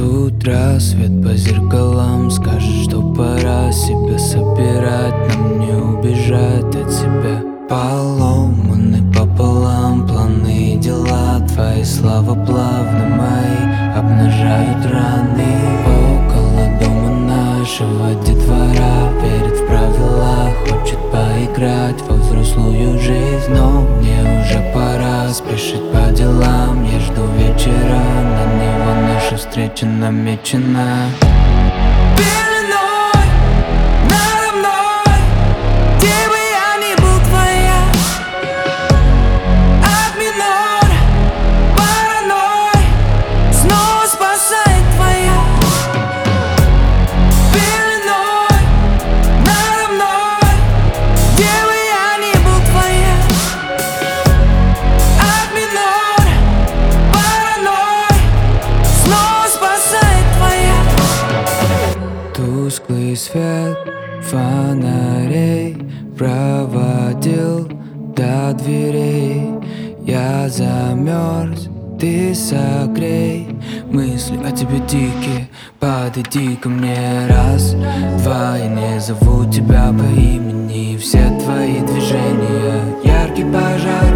Тут рассвет по зеркалам скажет, что пора себя собирать. Нам не убежать от себя. Поломаны пополам планы и дела. Твои слова плавно мои обнажают раны. Около дома нашего детвора верит в правила, хочет поиграть во взрослую жизнь. Но мне уже пора спешить по делам. Я жду вечера, на него наша встреча намечена. Пеленой надо мной, где бы я ни был твоя. От минор, паранойй, снова спасает твоя. Пеленой надо мной, где бы я ни был твоя. От минор, паранойй, снова спасает твоя. Тусклый свет фонарей проводил до дверей. Я замерз, ты согрей. Мысли о тебе дикие, подойди ко мне раз, два. Я не зову тебя по имени, все твои движения яркий пожар.